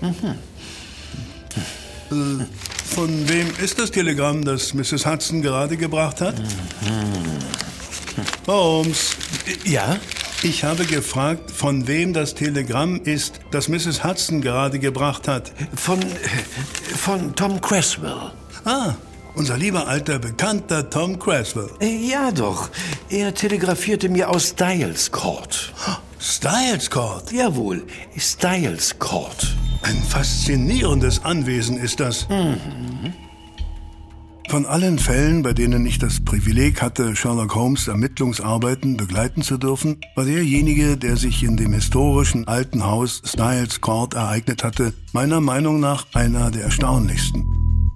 Von wem ist das Telegramm, das Mrs. Hudson gerade gebracht hat? Holmes. Ja? Ich habe gefragt, von wem das Telegramm ist, das Mrs. Hudson gerade gebracht hat. Von Tom Creswell. Ah, unser lieber alter Bekannter Tom Creswell. Ja doch, er telegrafierte mir aus Styles Court. Styles Court? Jawohl, Styles Court. Ein faszinierendes Anwesen ist das. Von allen Fällen, bei denen ich das Privileg hatte, Sherlock Holmes' Ermittlungsarbeiten begleiten zu dürfen, war derjenige, der sich in dem historischen alten Haus Styles Court ereignet hatte, meiner Meinung nach einer der erstaunlichsten.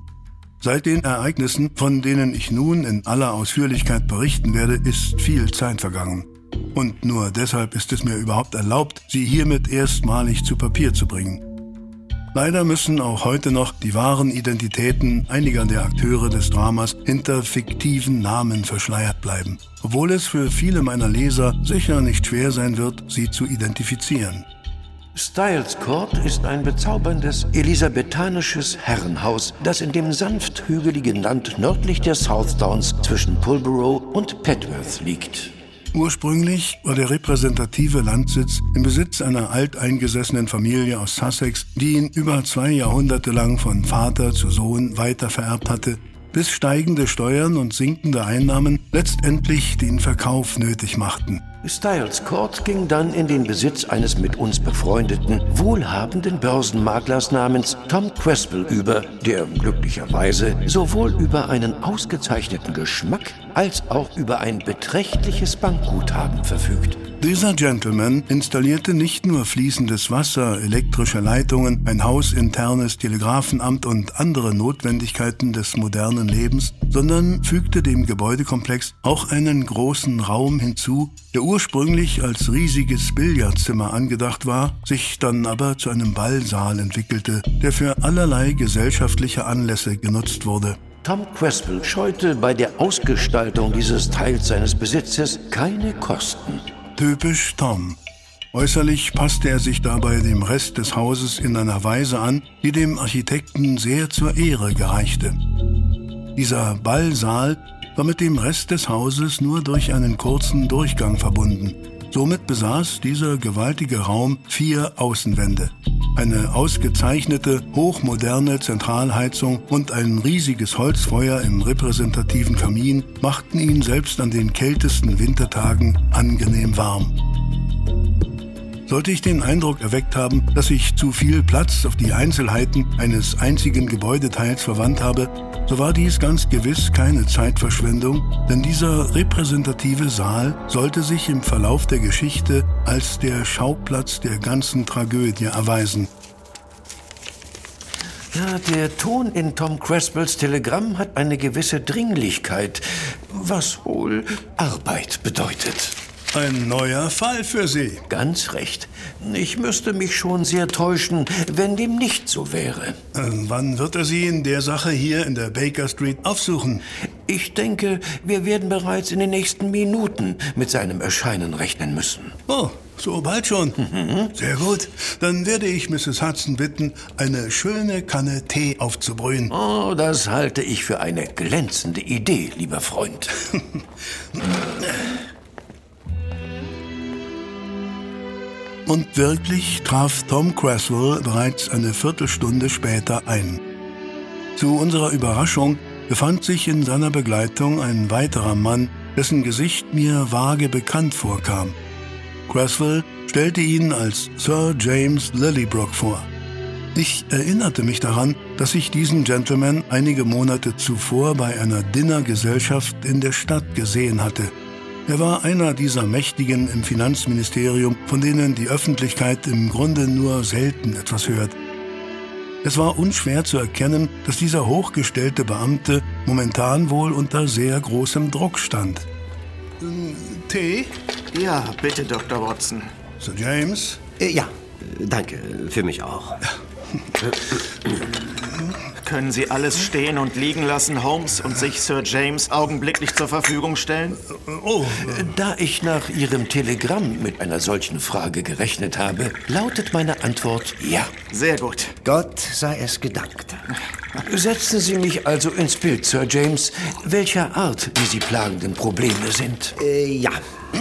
Seit den Ereignissen, von denen ich nun in aller Ausführlichkeit berichten werde, ist viel Zeit vergangen. Und nur deshalb ist es mir überhaupt erlaubt, sie hiermit erstmalig zu Papier zu bringen. Leider müssen auch heute noch die wahren Identitäten einiger der Akteure des Dramas hinter fiktiven Namen verschleiert bleiben, obwohl es für viele meiner Leser sicher nicht schwer sein wird, sie zu identifizieren. Styles Court ist ein bezauberndes elisabethanisches Herrenhaus, das in dem sanft hügeligen Land nördlich der Southdowns zwischen Pulborough und Petworth liegt. Ursprünglich war der repräsentative Landsitz im Besitz einer alteingesessenen Familie aus Sussex, die ihn über 2 Jahrhunderte lang von Vater zu Sohn weitervererbt hatte, bis steigende Steuern und sinkende Einnahmen letztendlich den Verkauf nötig machten. Styles Court ging dann in den Besitz eines mit uns befreundeten, wohlhabenden Börsenmaklers namens Tom Creswell über, der glücklicherweise sowohl über einen ausgezeichneten Geschmack als auch über ein beträchtliches Bankguthaben verfügt. Dieser Gentleman installierte nicht nur fließendes Wasser, elektrische Leitungen, ein hausinternes Telegrafenamt und andere Notwendigkeiten des modernen Lebens, sondern fügte dem Gebäudekomplex auch einen großen Raum hinzu, der ursprünglich als riesiges Billardzimmer angedacht war, sich dann aber zu einem Ballsaal entwickelte, der für allerlei gesellschaftliche Anlässe genutzt wurde. Tom Creswell scheute bei der Ausgestaltung dieses Teils seines Besitzes keine Kosten. Typisch Tom. Äußerlich passte er sich dabei dem Rest des Hauses in einer Weise an, die dem Architekten sehr zur Ehre gereichte. Dieser Ballsaal war mit dem Rest des Hauses nur durch einen kurzen Durchgang verbunden. Somit besaß dieser gewaltige Raum 4 Außenwände. Eine ausgezeichnete, hochmoderne Zentralheizung und ein riesiges Holzfeuer im repräsentativen Kamin machten ihn selbst an den kältesten Wintertagen angenehm warm. Sollte ich den Eindruck erweckt haben, dass ich zu viel Platz auf die Einzelheiten eines einzigen Gebäudeteils verwandt habe, so war dies ganz gewiss keine Zeitverschwendung, denn dieser repräsentative Saal sollte sich im Verlauf der Geschichte als der Schauplatz der ganzen Tragödie erweisen. Ja, der Ton in Tom Creswells Telegramm hat eine gewisse Dringlichkeit, was wohl Arbeit bedeutet. Ein neuer Fall für Sie. Ganz recht. Ich müsste mich schon sehr täuschen, wenn dem nicht so wäre. Wann wird er Sie in der Sache hier in der Baker Street aufsuchen? Ich denke, wir werden bereits in den nächsten Minuten mit seinem Erscheinen rechnen müssen. Oh, so bald schon? Sehr gut. Dann werde ich Mrs. Hudson bitten, eine schöne Kanne Tee aufzubrühen. Oh, das halte ich für eine glänzende Idee, lieber Freund. Und wirklich traf Tom Creswell bereits eine Viertelstunde später ein. Zu unserer Überraschung befand sich in seiner Begleitung ein weiterer Mann, dessen Gesicht mir vage bekannt vorkam. Creswell stellte ihn als Sir James Lilliebrook vor. Ich erinnerte mich daran, dass ich diesen Gentleman einige Monate zuvor bei einer Dinnergesellschaft in der Stadt gesehen hatte. Er war einer dieser Mächtigen im Finanzministerium, von denen die Öffentlichkeit im Grunde nur selten etwas hört. Es war unschwer zu erkennen, dass dieser hochgestellte Beamte momentan wohl unter sehr großem Druck stand. Tee? Ja, bitte, Dr. Watson. Sir James? Ja, danke, für mich auch. Können Sie alles stehen und liegen lassen, Holmes, und sich Sir James augenblicklich zur Verfügung stellen? Da ich nach Ihrem Telegramm mit einer solchen Frage gerechnet habe, lautet meine Antwort ja. Sehr gut. Gott sei es gedankt. Setzen Sie mich also ins Bild, Sir James, welcher Art diese plagenden Probleme sind. Ja.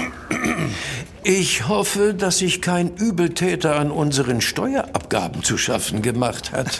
Ich hoffe, dass sich kein Übeltäter an unseren Steuerabgaben zu schaffen gemacht hat.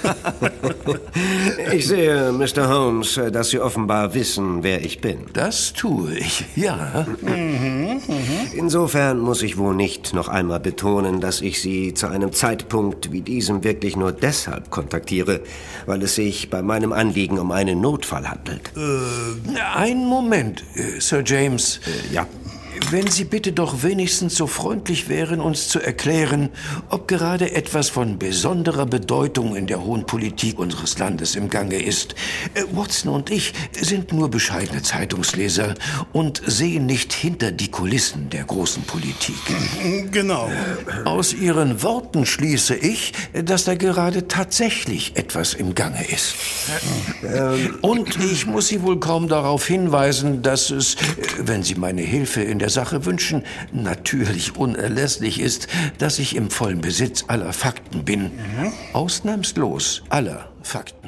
Ich sehe, Mr. Holmes, dass Sie offenbar wissen, wer ich bin. Das tue ich, ja. Insofern muss ich wohl nicht noch einmal betonen, dass ich Sie zu einem Zeitpunkt wie diesem wirklich nur deshalb kontaktiere, weil es sich bei meinem Anliegen um einen Notfall handelt. Einen Moment, Sir James. Ja. Wenn Sie bitte doch wenigstens so freundlich wären, uns zu erklären, ob gerade etwas von besonderer Bedeutung in der hohen Politik unseres Landes im Gange ist. Watson und ich sind nur bescheidene Zeitungsleser und sehen nicht hinter die Kulissen der großen Politik. Genau. Aus Ihren Worten schließe ich, dass da gerade tatsächlich etwas im Gange ist. Und ich muss Sie wohl kaum darauf hinweisen, dass es, wenn Sie meine Hilfe in der Sache wünschen, natürlich unerlässlich ist, dass ich im vollen Besitz aller Fakten bin. Ausnahmslos aller Fakten.